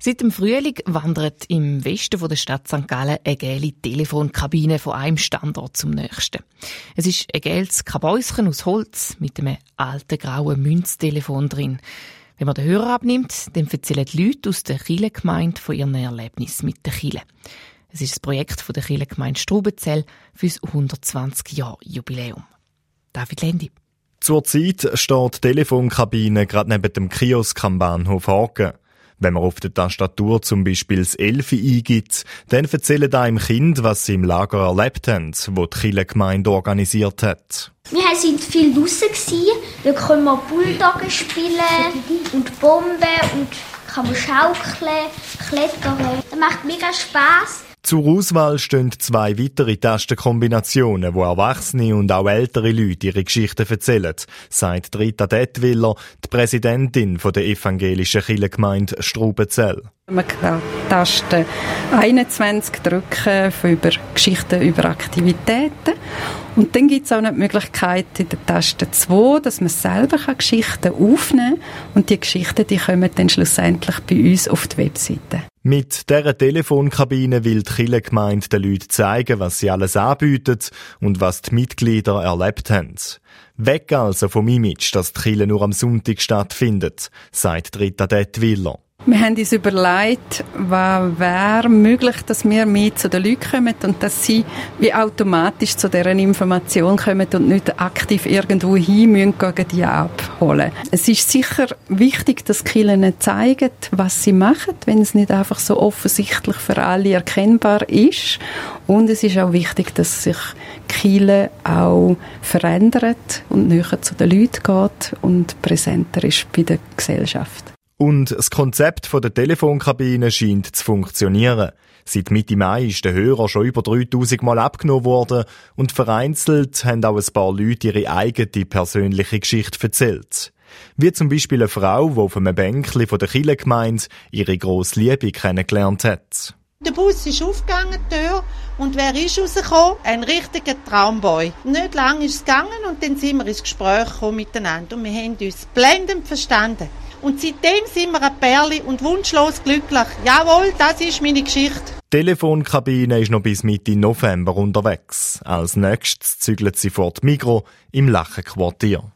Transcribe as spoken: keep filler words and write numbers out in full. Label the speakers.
Speaker 1: Seit dem Frühling wandert im Westen der Stadt Sankt Gallen eine gelbe Telefonkabine von einem Standort zum nächsten. Es ist ein gelbes Kabäuschen aus Holz mit einem alten grauen Münztelefon drin. Wenn man den Hörer abnimmt, dann erzählen die Leute aus der Kirchengemeinde von ihren Erlebnissen mit der Kirche. Es ist das Projekt von der Kirchengemeinde Strubenzell für das hundertzwanzig Jahre Jubiläum. David Lendi.
Speaker 2: Zurzeit steht die Telefonkabine gerade neben dem Kiosk am Bahnhof Hagen. Wenn man auf der Tastatur zum Beispiel das Elfi eingibt, dann erzählen einem Kind, was sie im Lager erlebt haben, wo die Kirchengemeinde organisiert hat.
Speaker 3: Wir waren viel draussen. Da können wir Bulldoggen spielen und Bomben und kann man schaukeln, klettern. Das macht mega Spass.
Speaker 2: Zur Auswahl stehen zwei weitere Tastenkombinationen, wo Erwachsene und auch ältere Leute ihre Geschichten erzählen, sagt Rita Detwiller, die Präsidentin der evangelischen Kirchengemeinde Strubenzell.
Speaker 4: Man kann Taste einundzwanzig drücken über Geschichten über Aktivitäten. Und dann gibt es auch noch die Möglichkeit in der Taste zwei, dass man selber Geschichten aufnehmen kann. Und die Geschichten die kommen dann schlussendlich bei uns auf die Webseite.
Speaker 2: Mit dieser Telefonkabine will die Kirchengemeinde den Leuten zeigen, was sie alles anbietet und was die Mitglieder erlebt haben. Weg also vom Image, dass die Kirche nur am Sonntag stattfindet, sagt Rita Detwiller.
Speaker 4: Wir haben uns überlegt, was wäre möglich, dass wir mehr zu den Leuten kommen und dass sie wie automatisch zu deren Information kommen und nicht aktiv irgendwo hin müssen, gegen die abholen. Es ist sicher wichtig, dass die Kirchen zeigen, was sie machen, wenn es nicht einfach so offensichtlich für alle erkennbar ist. Und es ist auch wichtig, dass sich die Kirche auch verändert und näher zu den Leuten geht und präsenter ist bei der Gesellschaft.
Speaker 2: Und das Konzept der Telefonkabine scheint zu funktionieren. Seit Mitte Mai ist der Hörer schon über dreitausend Mal abgenommen worden und vereinzelt haben auch ein paar Leute ihre eigene persönliche Geschichte erzählt. Wie zum Beispiel eine Frau, die auf einem Bänkli von der Kirchengemeinde ihre grosse Liebe kennengelernt hat.
Speaker 5: Der Bus ist aufgegangen, die Tür, und wer ist rausgekommen? Ein richtiger Traumboy. Nicht lange ist es gegangen und dann sind wir ins Gespräch gekommen miteinander und wir haben uns blendend verstanden. Und seitdem sind wir ein Pärli und wunschlos glücklich. Jawohl, das ist meine Geschichte.
Speaker 2: Die Telefonkabine ist noch bis Mitte November unterwegs. Als nächstes zügelt sie vor die Migros im Lachenquartier.